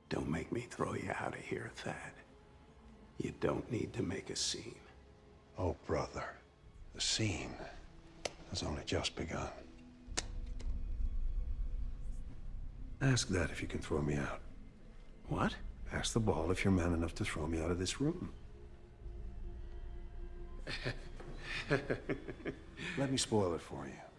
Don't make me throw you out of here, Thad. You don't need to make a scene. Oh, brother. The scene has only just begun. Ask that if you can throw me out. What? Ask the ball if you're man enough to throw me out of this room. Let me spoil it for you.